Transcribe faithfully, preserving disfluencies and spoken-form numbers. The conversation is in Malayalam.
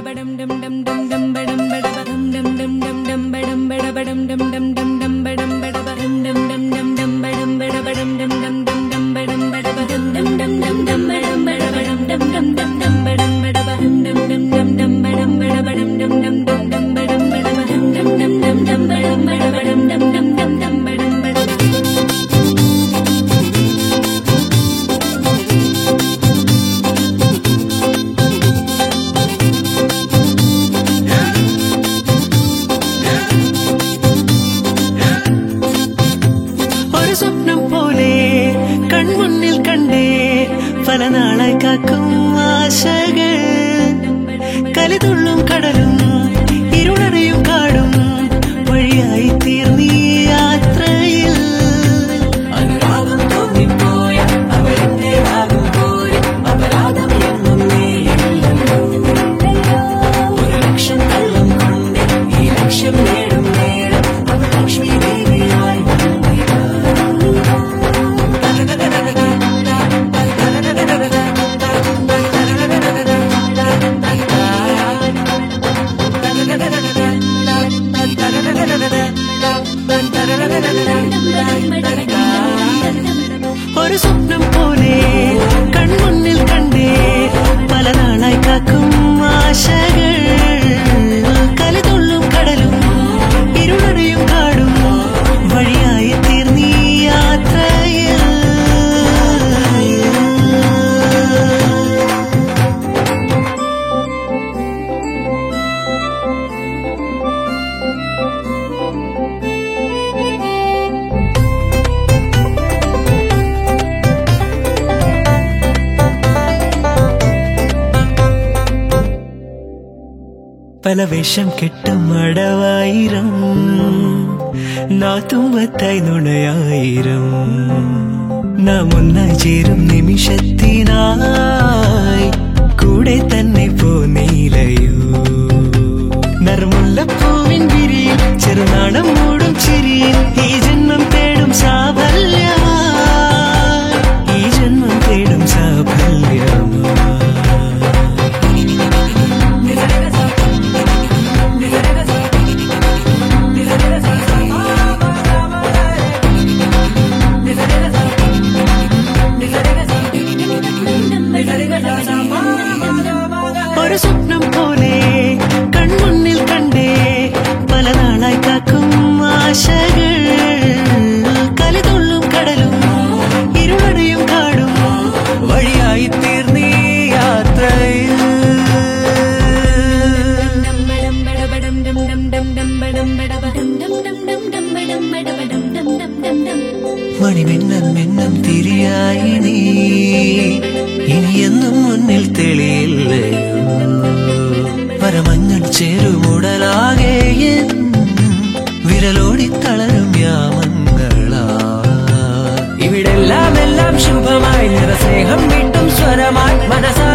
പല വേഷം കെട്ടും അടവായിരം നാത്തുമ്പത്തായി നുണയായിരം നാം ഒന്നായി ചേരും നിമിഷത്തിനായി കൂടെ തന്നെ പോന്നീലയോ നറുമുല്ലപ്പൂവിൻ വിരിയിൽ ചെറുനാടം മൂടും ചിരിയിൽ ഈ ജന്മം തേടും സാഫല്യമായി ഈ ജന്മം തേടും സാഫല്യമായി ഒരു സ്വപ്നം പോലെ കൺമുന്നിൽ കണ്ടേ പല നാളായി കാക്കും ആശകൾ കലിതുള്ളും കടലും ഇരുളടയും കാടും വഴിയായി തീർന്നീ യാത്രയിൽ മണിമിന്നൽ മിന്നം തിരിയായി നീ ഇനി എന്നും മുന്നിൽ തെളിയില്ലയോ പരമഞ്ഞൻ ചേരുമുടലാകെ വിരലോടി തളരും യാമങ്ങളാ ഇവിടെല്ലാം എല്ലാം ശുഭമായി നിറസ്നേഹം വീണ്ടും സ്വരമായി മനസ്സ